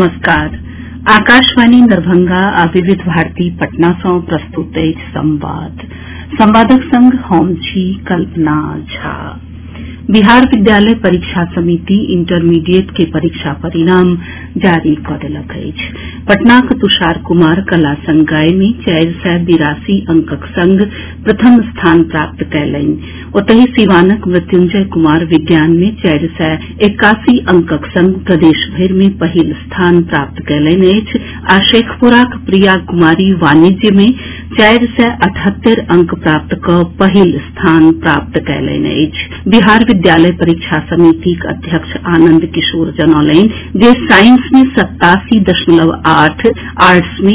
नमस्कार। आकाशवाणी दरभंगा आ विविध भारती पटना सँ प्रस्तुत अछि संवादक संग हम छी कल्पना झा। बिहार विद्यालय परीक्षा समिति इंटरमीडिएट के परीक्षा परिणाम जारी कऽ देलक अछि। पटनाक तुषार कुमार कला संकाय में 482 अंकक संग प्रथम स्थान प्राप्त कयलनि। ओतहि सीवानक मृत्युंजय कुमार विज्ञान में 481 अंकक संग प्रदेश भरि में पहिल स्थान प्राप्त कयलनि अछि आ शेखपुराक प्रिया कुमारी वाणिज्य में 478 अंक प्राप्त कऽ पहिल स्थान प्राप्त कयलनि अछि। बिहार विद्यालय परीक्षा समितिक अध्यक्ष आनंद किशोर जनौलनि जे साइंस में 87.8, आर्ट्स में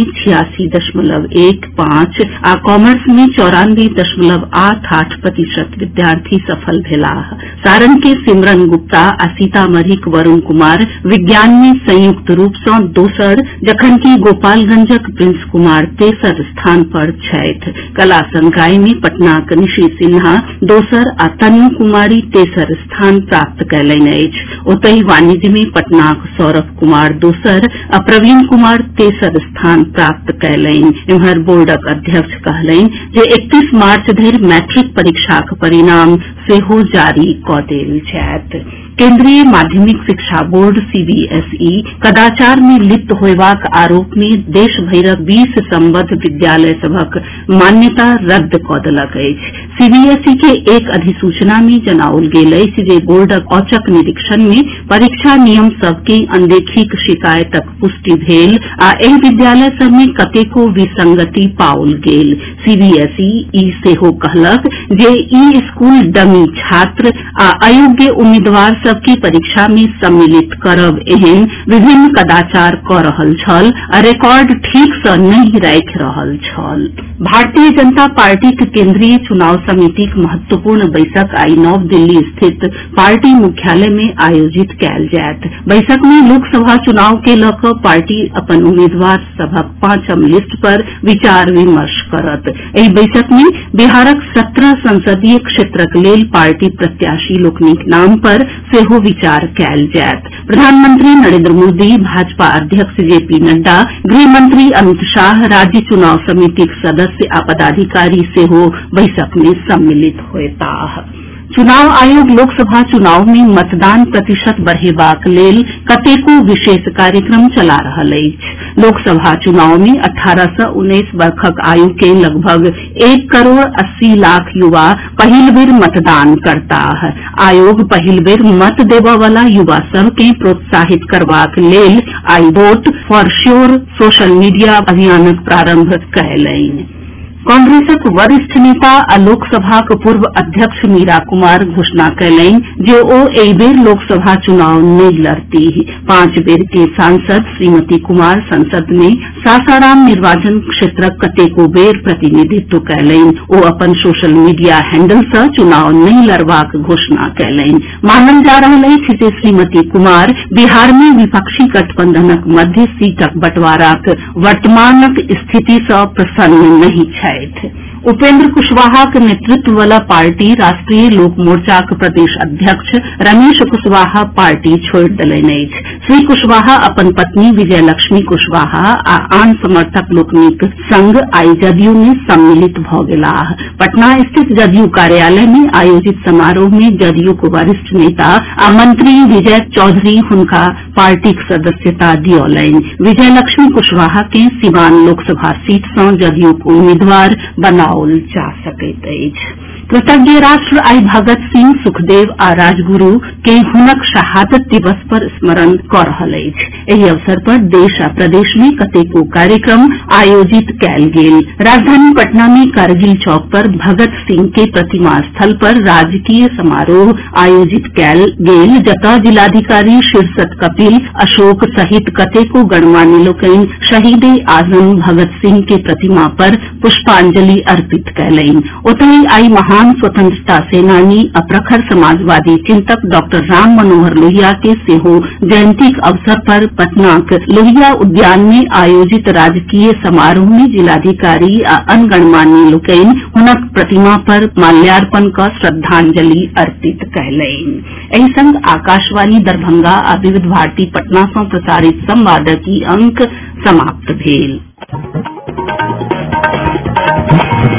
86.15 आ कॉमर्स में 94.88% विद्यार्थी सफल भेलाह। सारण के सिमरन गुप्ता आ सीतामढ़ीक वरुण कुमार विज्ञान में संयुक्त रूप सँ दोसर, जखनकि गोपालगंजक प्रिंस कुमार तेसर स्थान पर छथि। कला संकाय में पटनाक निशी सिन्हा दोसर आ तन्नू कुमारी तेसर स्थान प्राप्त कयलनि अछि। ओतहि वाणिज्य में पटनाक सौरभ कुमार दोसर आ प्रवीण कुमार तेसर स्थान प्राप्त कयलनि। एम्हर बोर्डक अध्यक्ष कहलनि जे 31 मार्च धरि मैट्रिक परीक्षाक परिणाम सेहो जारी कऽ देल जायत। केंद्रीय माध्यमिक शिक्षा बोर्ड सीबीएसई कदाचार में लिप्त होयबाक आरोप में देश भरिक 20 संबद्ध विद्यालय सभक मान्यता रद्द कऽ देलक अछि। सीबीएसई के एक अधिसूचना में जनाओल गेल अछि जे बोर्डक औचक निरीक्षण में परीक्षा नियम सभ के अनदेखीक शिकायतक पुष्टि भेल आ एहि विद्यालय सभ में कतेको विसंगति पाओल गेल। सीबीएसई ई सेहो कहलक जे ई स्कूल डमी छात्र आ अयोग्य उम्मीदवार सबके परीक्षा में सम्मिलित करब एहन विभिन्न कदाचार कऽ रहल छल आ रिकॉर्ड ठीक सँ नहि राखि रहल छल। भारतीय जनता पार्टीक केंद्रीय चुनाव समितिक महत्वपूर्ण बैसक आइ नव दिल्ली स्थित पार्टी मुख्यालय में आयोजित कयल जायत। बैसक में लोकसभा चुनाव के लऽ कऽ पार्टी अपन उम्मीदवार सभक 5म लिस्ट पर विचार विमर्श करत। एहि बैसक में बिहारक 17 संसदीय क्षेत्रक लेल पार्टी प्रत्याशी लोकनिक नाम पर सेहो विचार कयल जायत। प्रधानमंत्री नरेंद्र मोदी, भाजपा अध्यक्ष जेपी नड्डा, गृह मंत्री अमित शाह, राज्य चुनाव समितिक सदस्य आ पदाधिकारी सेहो बैसक में सम्मिलित होयताह। चुनाव आयोग लोकसभा चुनाव में मतदान प्रतिशत बढ़ेबाक लेल कतेको विशेष कार्यक्रम चला रहल अछि। लोकसभा चुनाव में 18 सँ 19 वर्षक आयु के लगभग 1 करोड़ 80 लाख युवा पहिल बेर मतदान करताह। आयोग पहिल बेर मत देबय वाला युवा सभ के प्रोत्साहित करबाक लेल I vote for sure social media अभियानक प्रारंभ कयलनि। कांग्रेसक वरिष्ठ नेता आ लोकसभाक पूर्व अध्यक्ष मीरा कुमार घोषणा कयलनि जे ओ एहि बेर लोकसभा चुनाव नहि लड़तीह। 5 बेर के सांसद श्रीमती कुमार संसद में सासाराम निर्वाचन क्षेत्रक कतेको बेर प्रतिनिधित्व कयलनि। ओ अपन सोशल मीडिया हैंडल सँ चुनाव नहि लड़बाक घोषणा कयलनि। मानल जा रहल अछि जे श्रीमती कुमार बिहार में विपक्षी गठबंधनक मध्य सीटक बंटवाराक वर्तमानक स्थिति सँ प्रसन्न नहि छथि। उपेंद्र कुशवाहाक नेतृत्व वाला पार्टी राष्ट्रीय लोक मोर्चाक प्रदेश अध्यक्ष रमेश कुशवाहा पार्टी छोड़ि देलनि अछि। श्री कुशवाहा अपन पत्नी विजयलक्ष्मी कुशवाहा आ आन समर्थक लोकनिक संग आई जदयू में सम्मिलित भऽ गेलाह। पटना स्थित जदयू कार्यालय में आयोजित समारोह में जदयूक वरिष्ठ नेता आ मंत्री विजय चौधरी हुनका पार्टीक सदस्यता दियौलनि। विजयलक्ष्मी कुशवाहा के सिवान लोकसभा सीट सँ जदयूक उम्मीदवार बनाओल जा सकैत अछि। कृतज्ञ राष्ट्र आई भगत सिंह, सुखदेव आ राजगुरू के हुनक शहादत दिवस पर स्मरण कऽ रहल अछि। एहि अवसर पर देश आ प्रदेश में कतेको कार्यक्रम आयोजित कयल गेल। राजधानी पटना में कारगिल चौक पर भगत सिंह के प्रतिमा स्थल पर राजकीय समारोह आयोजित कयल गेल, जतऽ जिलाधिकारी शीर्षत कपिल अशोक सहित कतेको गणमान्य लोकनि शहीद आजम भगत सिंह के प्रतिमा पर पुष्पांजलि अर्पित कयलनि। ओतहि आई महान स्वतंत्रता सेनानी आ प्रखर समाजवादी चिंतक डॉक्टर राम मनोहर लोहिया के सेहो जयंतीक अवसर पर पटनाक लोहिया उद्यान में आयोजित राजकीय समारोह में जिलाधिकारी आ अन्य गणमान्य लोकनि हुनक प्रतिमा पर माल्यार्पण कऽ श्रद्धांजलि अर्पित कयलनि। एहि संग आकाशवाणी दरभंगा आ विविध भारती पटना सँ प्रसारित संवादक ई अंक समाप्त भेल।